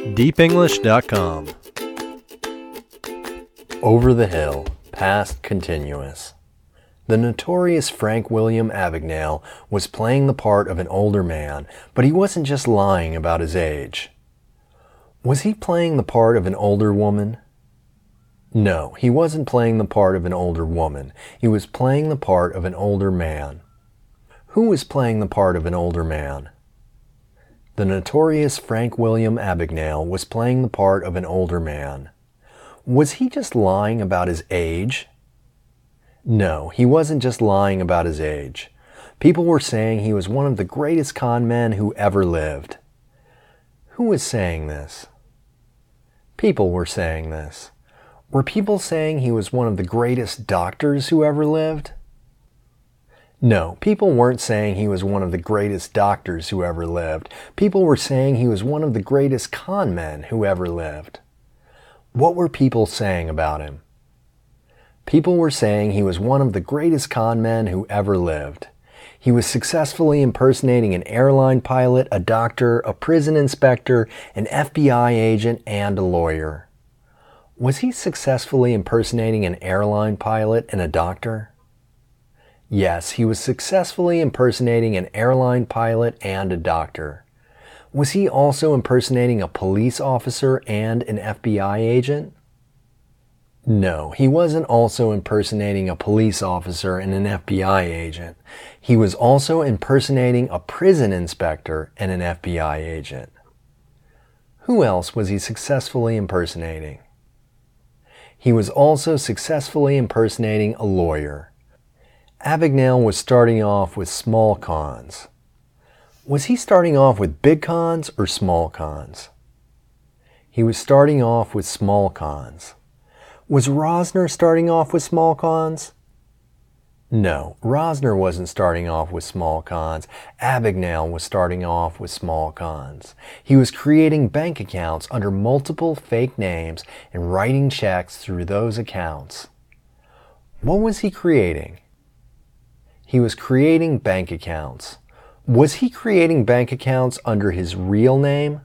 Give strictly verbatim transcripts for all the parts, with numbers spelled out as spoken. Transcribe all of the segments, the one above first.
deep english dot com. Over the hill, past continuous. The notorious Frank William Abagnale was playing the part of an older man, but he wasn't just lying about his age. Was he playing the part of an older woman? No, he wasn't playing the part of an older woman. He was playing the part of an older man. Who was playing the part of an older man? The notorious Frank William Abagnale was playing the part of an older man. Was he just lying about his age? No, he wasn't just lying about his age. People were saying he was one of the greatest con men who ever lived. Who was saying this? People were saying this. Were people saying he was one of the greatest doctors who ever lived? No, people weren't saying he was one of the greatest doctors who ever lived. People were saying he was one of the greatest con men who ever lived. What were people saying about him? People were saying he was one of the greatest con men who ever lived. He was successfully impersonating an airline pilot, a doctor, a prison inspector, an F B I agent, and a lawyer. Was he successfully impersonating an airline pilot and a doctor? Yes, he was successfully impersonating an airline pilot and a doctor. Was he also impersonating a police officer and an F B I agent? No, he wasn't also impersonating a police officer and an F B I agent. He was also impersonating a prison inspector and an F B I agent. Who else was he successfully impersonating? He was also successfully impersonating a lawyer. Abagnale was starting off with small cons. Was he starting off with big cons or small cons? He was starting off with small cons. Was Rosner starting off with small cons? No, Rosner wasn't starting off with small cons. Abagnale was starting off with small cons. He was creating bank accounts under multiple fake names and writing checks through those accounts. What was he creating? He was creating bank accounts. Was he creating bank accounts under his real name?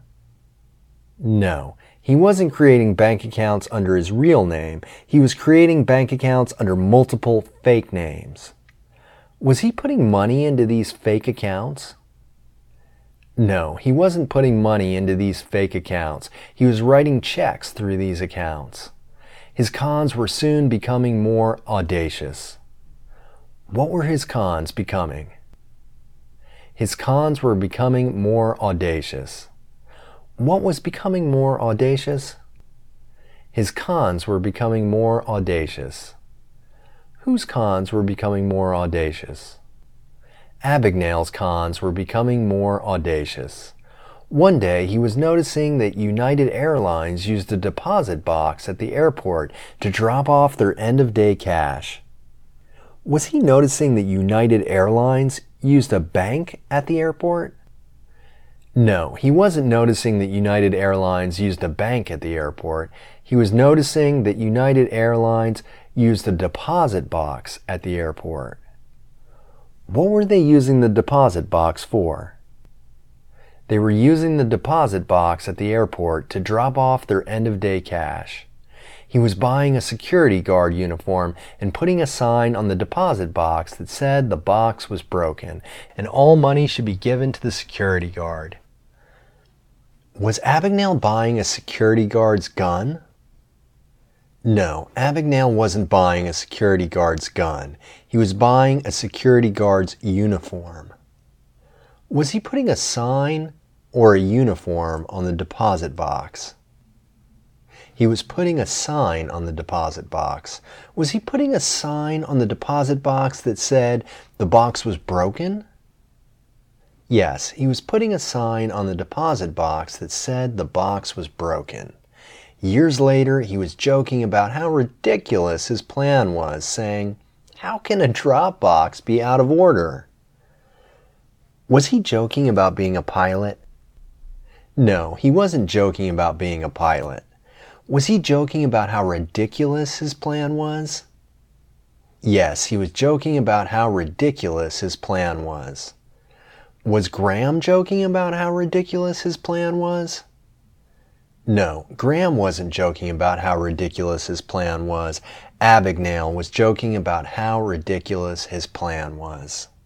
No, he wasn't creating bank accounts under his real name. He was creating bank accounts under multiple fake names. Was he putting money into these fake accounts? No, he wasn't putting money into these fake accounts. He was writing checks through these accounts. His cons were soon becoming more audacious. What were his cons becoming? His cons were becoming more audacious. What was becoming more audacious? His cons were becoming more audacious. Whose cons were becoming more audacious? Abagnale's cons were becoming more audacious. One day he was noticing that United Airlines used a deposit box at the airport to drop off their end-of-day cash. Was he noticing that United Airlines used a bank at the airport? No, he wasn't noticing that United Airlines used a bank at the airport. He was noticing that United Airlines used a deposit box at the airport. What were they using the deposit box for? They were using the deposit box at the airport to drop off their end-of-day cash. He was buying a security guard uniform and putting a sign on the deposit box that said the box was broken and all money should be given to the security guard. Was Abagnale buying a security guard's gun? No, Abagnale wasn't buying a security guard's gun. He was buying a security guard's uniform. Was he putting a sign or a uniform on the deposit box? He was putting a sign on the deposit box. Was he putting a sign on the deposit box that said the box was broken? Yes, he was putting a sign on the deposit box that said the box was broken. Years later, he was joking about how ridiculous his plan was, saying, "How can a drop box be out of order?" Was he joking about being a pilot? No, he wasn't joking about being a pilot. Was he joking about how ridiculous his plan was? Yes, he was joking about how ridiculous his plan was. Was Graham joking about how ridiculous his plan was? No, Graham wasn't joking about how ridiculous his plan was. Abagnale was joking about how ridiculous his plan was.